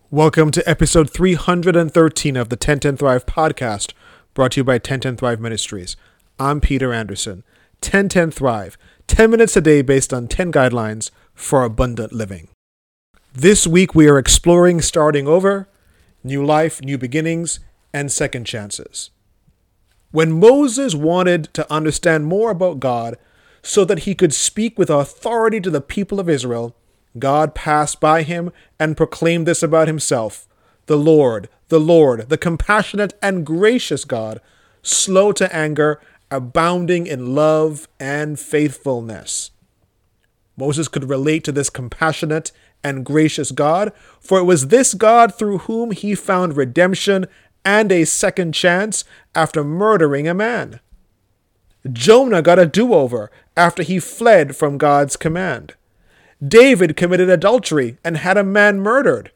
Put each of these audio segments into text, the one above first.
Welcome to episode 313 of the 1010 Thrive podcast, brought to you by 1010 Thrive Ministries. I'm Peter Anderson. 1010 Thrive, 10 minutes a day based on 10 guidelines for abundant living. This week we are exploring starting over, new life, new beginnings, and second chances. When Moses wanted to understand more about God so that he could speak with authority to the people of Israel, God passed by him and proclaimed this about himself: the Lord, the compassionate and gracious God, slow to anger, abounding in love and faithfulness. Moses could relate to this compassionate and gracious God, for it was this God through whom he found redemption and a second chance after murdering a man. Jonah got a do-over after he fled from God's command. David committed adultery and had a man murdered.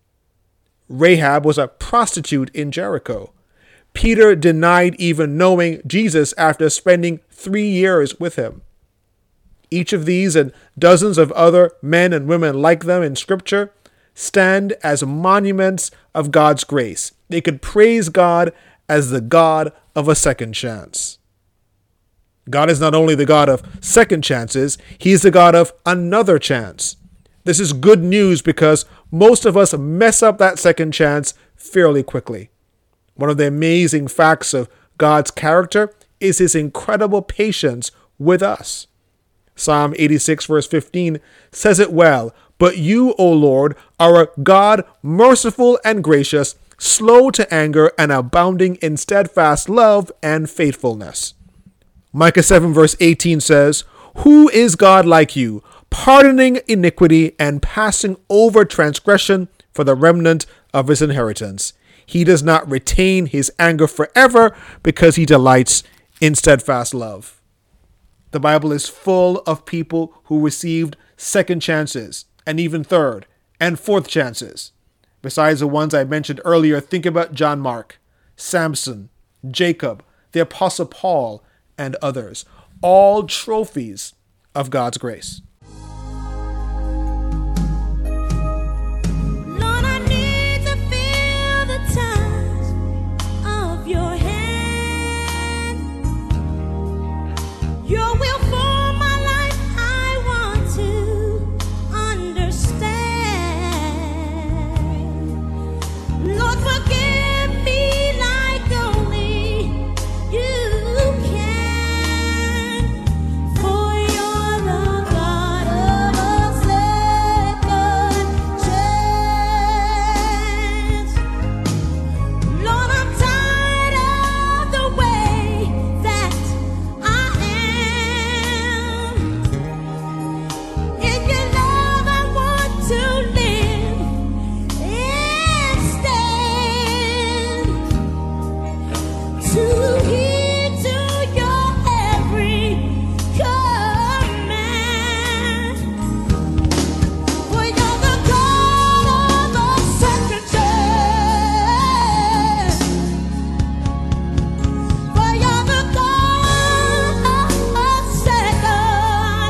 Rahab was a prostitute in Jericho. Peter denied even knowing Jesus after spending 3 years with him. Each of these and dozens of other men and women like them in Scripture stand as monuments of God's grace. They could praise God as the God of a second chance. God is not only the God of second chances, He is the God of another chance. This is good news because most of us mess up that second chance fairly quickly. One of the amazing facts of God's character is His incredible patience with us. Psalm 86 verse 15 says it well: "But you, O Lord, are a God merciful and gracious, slow to anger and abounding in steadfast love and faithfulness." Micah 7 verse 18 says, "Who is God like you, pardoning iniquity and passing over transgression for the remnant of his inheritance? He does not retain his anger forever because he delights in steadfast love." The Bible is full of people who received second chances and even third and fourth chances. Besides the ones I mentioned earlier, think about John Mark, Samson, Jacob, the Apostle Paul, and others, all trophies of God's grace. Lord, I need to feel the touch of your hand. Your will for my life, I want to understand. Lord, forgive me like only you can. For you're the God of a second chance. Lord, I'm tired of the way that I am. In your love, I want to live and stand. To heed to your every command. For you're the God of a second chance. For you're the God of a second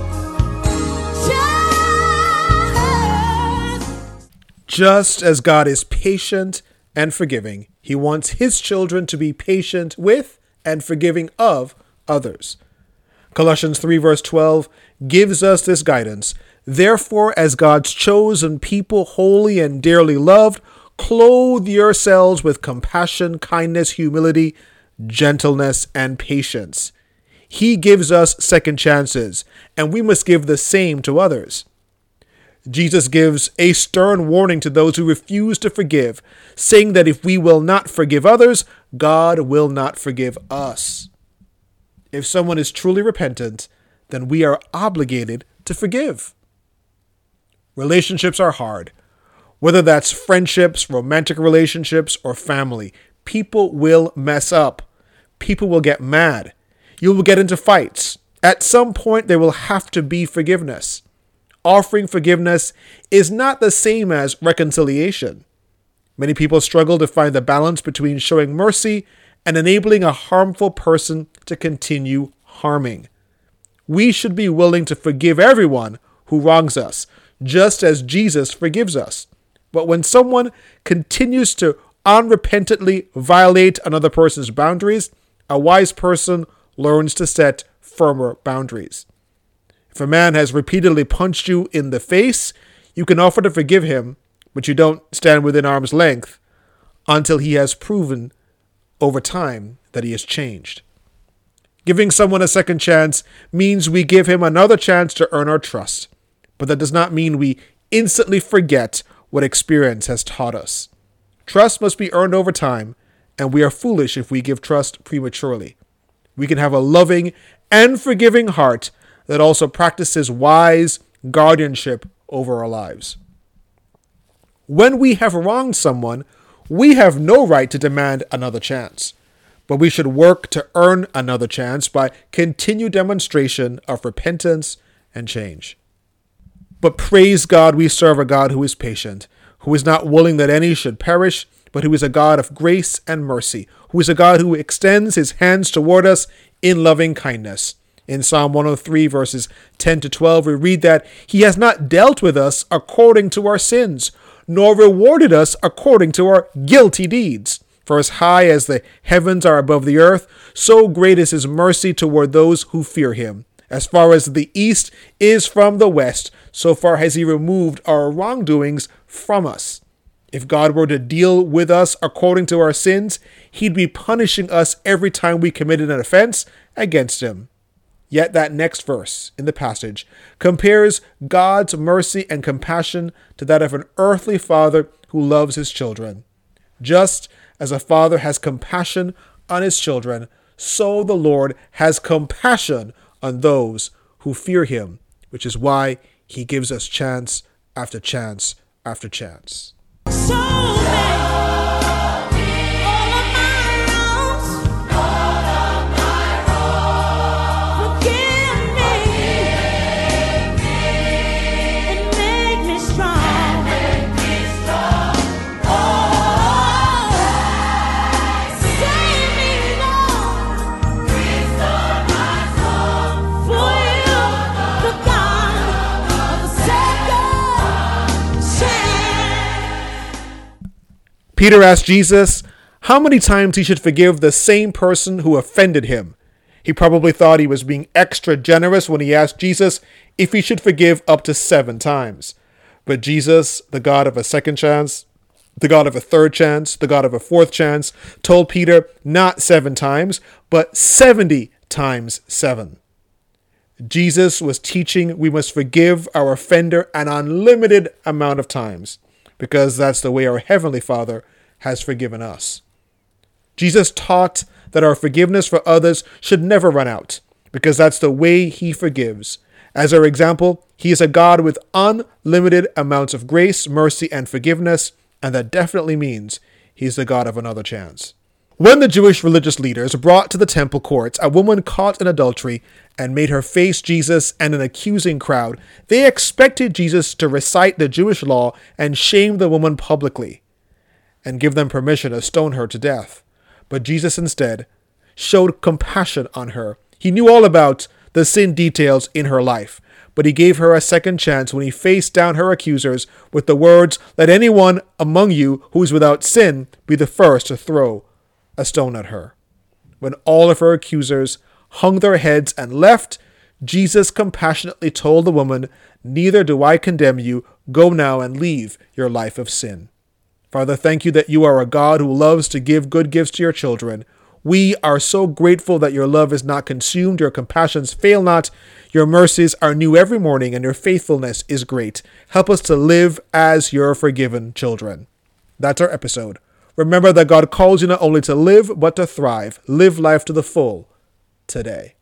chance. Just as God is patient and forgiving, He wants His children to be patient with and forgiving of others. Colossians 3 verse 12 gives us this guidance: "Therefore, as God's chosen people, holy and dearly loved, clothe yourselves with compassion, kindness, humility, gentleness, and patience." He gives us second chances, and we must give the same to others. Jesus gives a stern warning to those who refuse to forgive, saying that if we will not forgive others, God will not forgive us. If someone is truly repentant, then we are obligated to forgive. Relationships are hard. Whether that's friendships, romantic relationships, or family, people will mess up. People will get mad. You will get into fights. At some point, there will have to be forgiveness. Offering forgiveness is not the same as reconciliation. Many people struggle to find the balance between showing mercy and enabling a harmful person to continue harming. We should be willing to forgive everyone who wrongs us, just as Jesus forgives us. But when someone continues to unrepentantly violate another person's boundaries, a wise person learns to set firmer boundaries. If a man has repeatedly punched you in the face, you can offer to forgive him, but you don't stand within arm's length until he has proven over time that he has changed. Giving someone a second chance means we give him another chance to earn our trust, but that does not mean we instantly forget what experience has taught us. Trust must be earned over time, and we are foolish if we give trust prematurely. We can have a loving and forgiving heart that also practices wise guardianship over our lives. When we have wronged someone, we have no right to demand another chance, but we should work to earn another chance by continued demonstration of repentance and change. But praise God, we serve a God who is patient, who is not willing that any should perish, but who is a God of grace and mercy, who is a God who extends his hands toward us in loving kindness. In Psalm 103, verses 10 to 12, we read that he has not dealt with us according to our sins, nor rewarded us according to our guilty deeds. For as high as the heavens are above the earth, so great is his mercy toward those who fear him. As far as the east is from the west, so far has he removed our wrongdoings from us. If God were to deal with us according to our sins, he'd be punishing us every time we committed an offense against him. Yet that next verse in the passage compares God's mercy and compassion to that of an earthly father who loves his children. Just as a father has compassion on his children, so the Lord has compassion on those who fear him, which is why he gives us chance after chance after chance. So many, all of my wrongs, forgive me and make me strong. Oh, save me, Lord, restore my soul. For you, the God of the second chance. Peter asked Jesus how many times he should forgive the same person who offended him. He probably thought he was being extra generous when he asked Jesus if he should forgive up to 7 times. But Jesus, the God of a second chance, the God of a third chance, the God of a fourth chance, told Peter not 7 times, but 70 times 7. Jesus was teaching we must forgive our offender an unlimited amount of times, because that's the way our Heavenly Father has forgiven us. Jesus taught that our forgiveness for others should never run out, because that's the way he forgives. As our example, he is a God with unlimited amounts of grace, mercy, and forgiveness, and that definitely means he's the God of another chance. When the Jewish religious leaders brought to the temple courts a woman caught in adultery and made her face Jesus and an accusing crowd, they expected Jesus to recite the Jewish law and shame the woman publicly and give them permission to stone her to death. But Jesus instead showed compassion on her. He knew all about the sin details in her life, but he gave her a second chance when he faced down her accusers with the words, "Let anyone among you who is without sin be the first to throw a stone at her." When all of her accusers hung their heads and left, Jesus compassionately told the woman, "Neither do I condemn you. Go now and leave your life of sin." Father, thank you that you are a God who loves to give good gifts to your children. We are so grateful that your love is not consumed, your compassions fail not, your mercies are new every morning, and your faithfulness is great. Help us to live as your forgiven children. That's our episode. Remember that God calls you not only to live, but to thrive. Live life to the full today.